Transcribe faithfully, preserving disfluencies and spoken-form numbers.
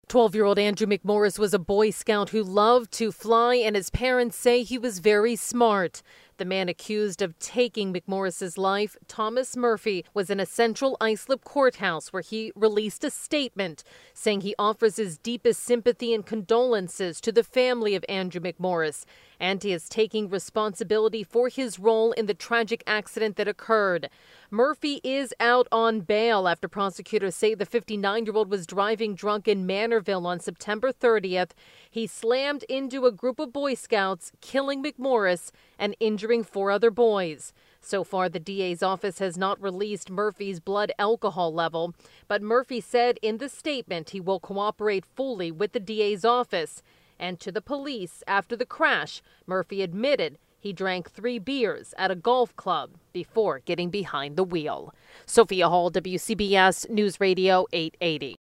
twelve-year-old Andrew McMorris was a Boy Scout who loved to fly, and his parents say he was very smart. The man accused of taking McMorris's life, Thomas Murphy, was in a Central Islip courthouse where he released a statement saying he offers his deepest sympathy and condolences to the family of Andrew McMorris, and he is taking responsibility for his role in the tragic accident that occurred. Murphy is out on bail after prosecutors say the fifty-nine-year-old was driving drunk in Manorville on September thirtieth. He slammed into a group of Boy Scouts, killing McMorris and injuring four other boys. So far, the D A's office has not released Murphy's blood alcohol level, but Murphy said in the statement he will cooperate fully with the D A's office. And to the police, after the crash, Murphy admitted he drank three beers at a golf club before getting behind the wheel. Sophia Hall, W C B S News Radio eight eighty.